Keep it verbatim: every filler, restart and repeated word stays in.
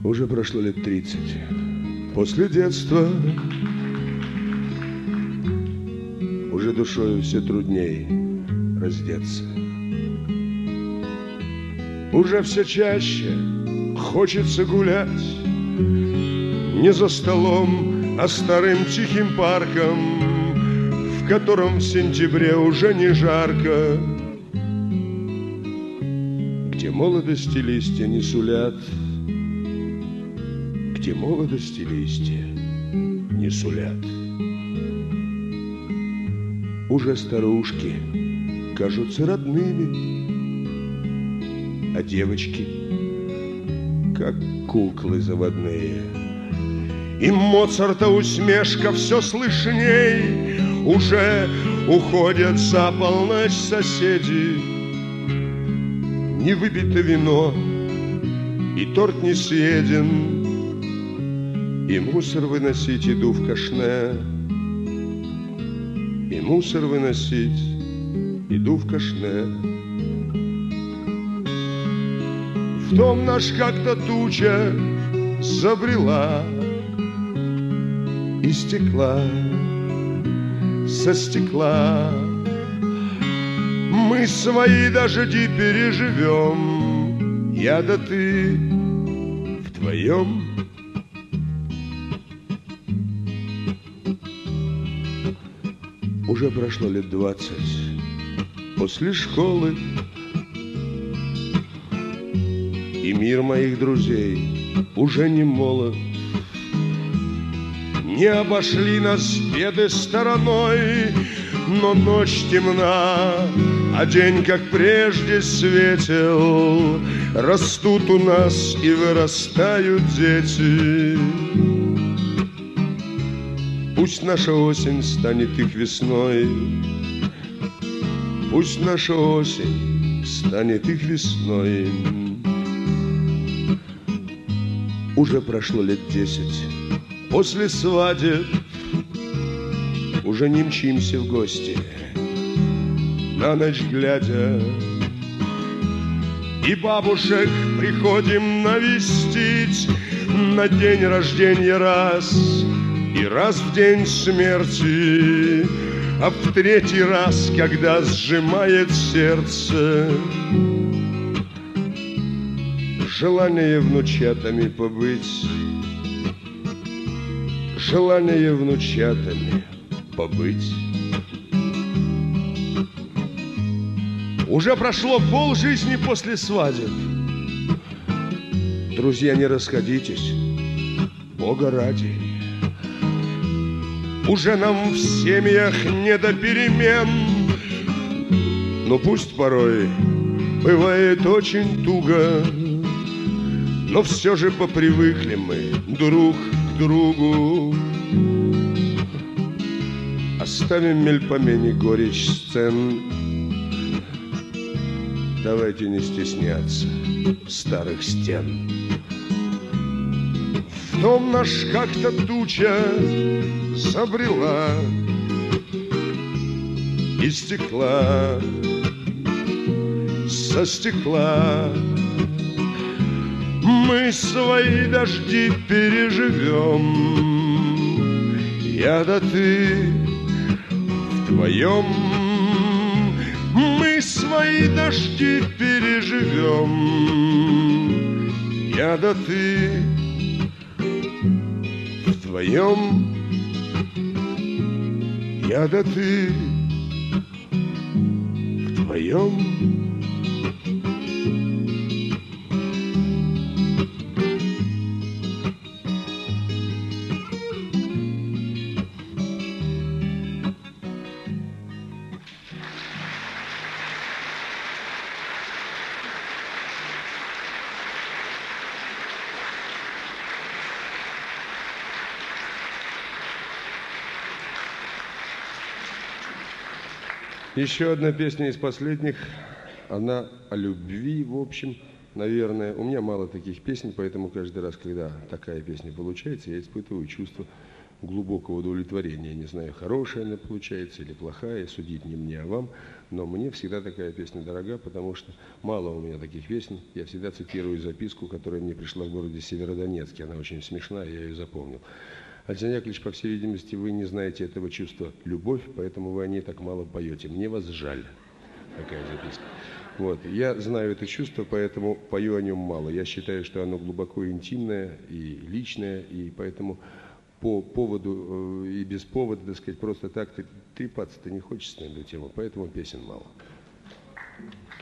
Уже прошло лет тридцать. После детства уже душою все трудней раздеться. Уже все чаще хочется гулять не за столом, а старым тихим парком, в котором в сентябре уже не жарко, где молодости листья не сулят, где молодости листья не сулят. Уже старушки кажутся родными, а девочки как куклы заводные. И Моцарта усмешка все слышней. Уже уходят за полночь соседи. Не выпито вино, и торт не съеден, и мусор выносить иду в кашне. И мусор выносить иду в кашне. В том наш как-то туча забрела из стекла, со стекла. Мы свои дожди переживем, я да ты вдвоем. Уже прошло лет двадцать после школы, и мир моих друзей уже не молод. Не обошли нас беды стороной, но ночь темна, а день, как прежде, светел. Растут у нас и вырастают дети. Пусть наша осень станет их весной, пусть наша осень станет их весной. Уже прошло лет десять после свадеб, уже не мчимся в гости, на ночь глядя, и бабушек приходим навестить на день рождения раз, и раз в день смерти, а в третий раз, когда сжимает сердце желание внучатами побыть, желание внучатами побыть. Уже прошло полжизни после свадеб. Друзья, не расходитесь, Бога ради. Уже нам в семьях не до перемен, но пусть порой бывает очень туго, но все же попривыкли мы друг к другу. Оставим мельпомени горечь сцен. Давайте не стесняться старых стен. В том наш как-то туча забрела из стекла, со стекла. Мы свои дожди переживем, я да ты вдвоем. Мы свои дожди переживем, я да ты вдвоем, я да ты вдвоем. Еще одна песня из последних, она о любви, в общем, наверное. У меня мало таких песен, поэтому каждый раз, когда такая песня получается, я испытываю чувство глубокого удовлетворения. Не знаю, хорошая она получается или плохая, судить не мне, а вам. Но мне всегда такая песня дорога, потому что мало у меня таких песен. Я всегда цитирую записку, которая мне пришла в городе Северодонецке. Она очень смешная, я ее запомнил. Александр Яковлевич, по всей видимости, вы не знаете этого чувства любовь, поэтому вы о ней так мало поете. Мне вас жаль. Такая записка. Вот. Я знаю это чувство, поэтому пою о нем мало. Я считаю, что оно глубоко интимное и личное, и поэтому по поводу э, и без повода, так сказать, просто так трепаться-то не хочется на эту тему, поэтому песен мало.